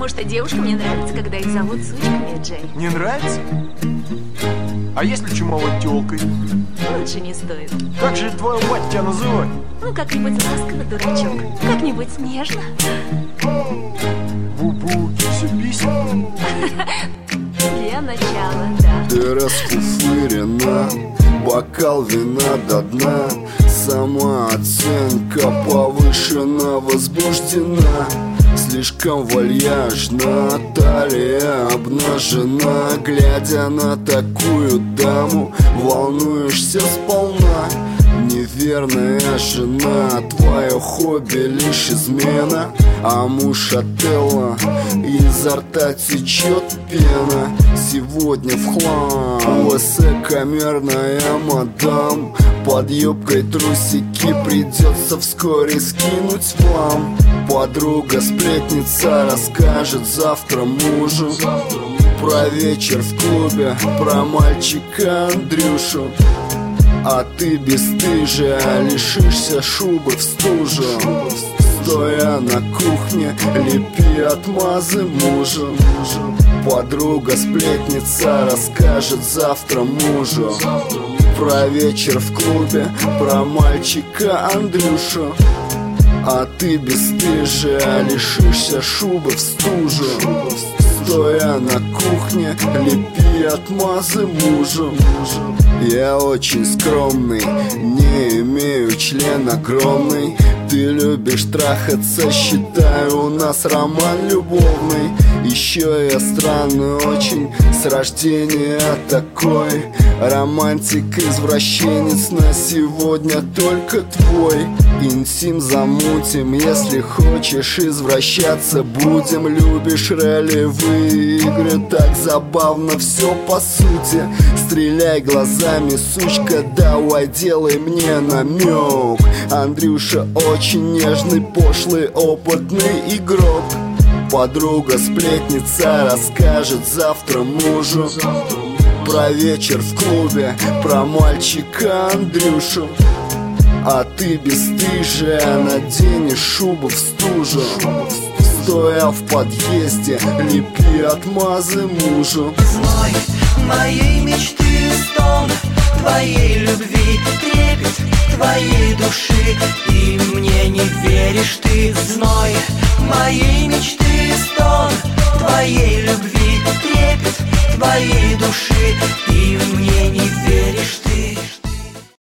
Потому что девушкам не нравится, когда их зовут сучками, Джей. Не нравится? А если чумовой тёлкой? Лучше не стоит. Как же твою мать тебя называть? Ну, как-нибудь ласково, дурачок. Как-нибудь нежно. Бубу, кися-пися. Для начала, да. Ты расфуфырена, бокал вина до дна. Самооценка повышена, возбуждена. Слишком вальяжна, талия обнажена. Глядя на такую даму, волнуешься сполна. Неверная жена, твое хобби лишь измена. А муж Отелло, изо рта течет пена. Сегодня в хлам высокомерная мадам. Под юбкой трусики придется вскоре скинуть в хлам. Подруга-сплетница расскажет завтра мужу про вечер в клубе, про мальчика Андрюшу. А ты бесстыжая лишишься шубы в стужу. Стоя на кухне, лепи отмазы мужу. Подруга-сплетница расскажет завтра мужу про вечер в клубе, про мальчика Андрюшу. А ты бесстыжая лишишься шубы в стужу. Стоя на кухне, лепи отмазы мужу. Я очень скромный, не имею член огромный. Ты любишь трахаться, считаю, у нас роман любовный. Еще я странный очень, с рождения такой. Романтик, извращенец, на сегодня только твой. Интим замутим, если хочешь извращаться будем. Любишь ролевые игры, так забавно все по сути. Стреляй глазами, сучка, давай делай мне намек. Андрюша очень нежный, пошлый, опытный игрок. Подруга-сплетница расскажет завтра мужу про вечер в клубе, про мальчика Андрюшу. А ты бесстыжая наденешь шубу в стужу. Стоя в подъезде, лепи отмазы мужу. Зной моей мечты, стон твоей любви, трепет твоей души. И мне не веришь ты, зной моей мечты, стон твоей любви, трепет твоей души. И мне не веришь ты.